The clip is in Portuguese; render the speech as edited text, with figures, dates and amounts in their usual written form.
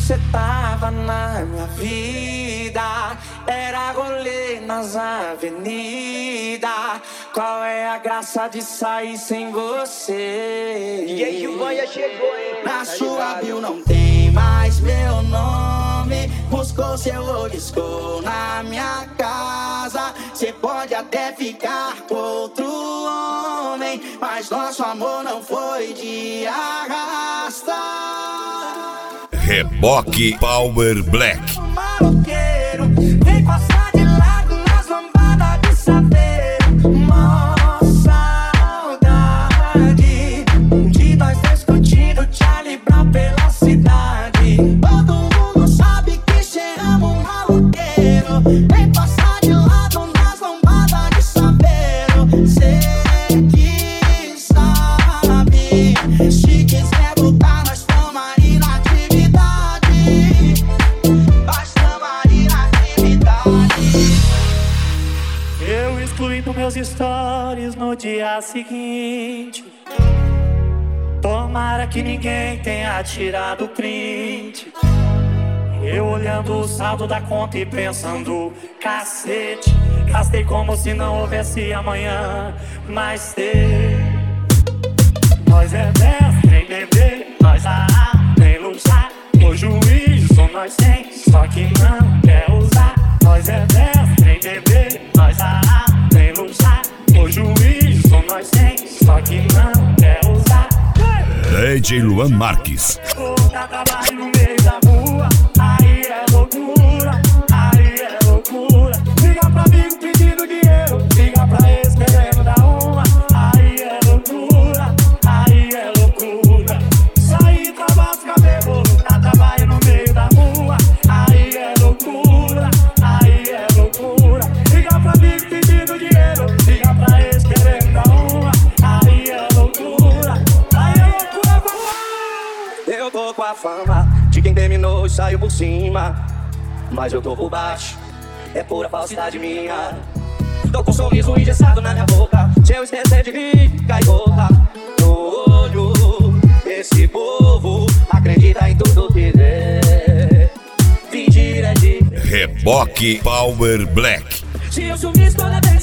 cê tava na minha vida, era rolê nas avenidas. Qual é a graça de sair sem você? E aí o Vanha chegou, hein? Na sua bio não tem mais meu nome. Buscou seu olisco na minha casa. Cê pode até ficar com outro homem, mas nosso amor não foi de arrasta. Reboque Power Black. Maloqueiro, vem passar de lado nas lambadas de saveiro. Mó saudade de nós discutindo Charlie Brown pela cidade. Todo mundo sabe que cheiramos um maloqueiro. Vem passar de lado nas lambadas de saveiro. Cê que sabe, se quiser voltar nós tamo aí na atividade. Basta aí na atividade. Eu excluí dos meus stories no dia seguinte. Tomara que ninguém tenha tirado o print. Eu olhando o saldo da conta e pensando, cacete, gastei como se não houvesse amanhã. Mas nós é mestre em beber, nós nem luxar. O juízo só nós tem, só que não quer usar. Nós é mestre em beber, nós nem luxar. O juízo só nós tem, só que não quer usar. DJ Luan Marques. Dá trabalho no meio da rua, aí é loucura, aí é loucura. Liga pra amigo pedindo dinheiro, liga pra ex querendo dar uma, aí é loucura, aí é loucura. Sair, trabalho, ficar bêbado, dá trabalho no meio da rua, aí é loucura, aí é loucura. Liga pra amigo pedindo dinheiro, liga pra ex querendo dar uma, aí é loucura, aí é loucura. Eu tô com a fama de quem terminou e saiu por cima, mas eu tô por baixo, é pura falsidade minha. Tô com um sorriso engessado na minha boca, se eu esquecer de rir, cai gota no olho. Esse povo acredita em tudo que vê. Fingir é de Reboque Power Black. se eu sumisse toda vez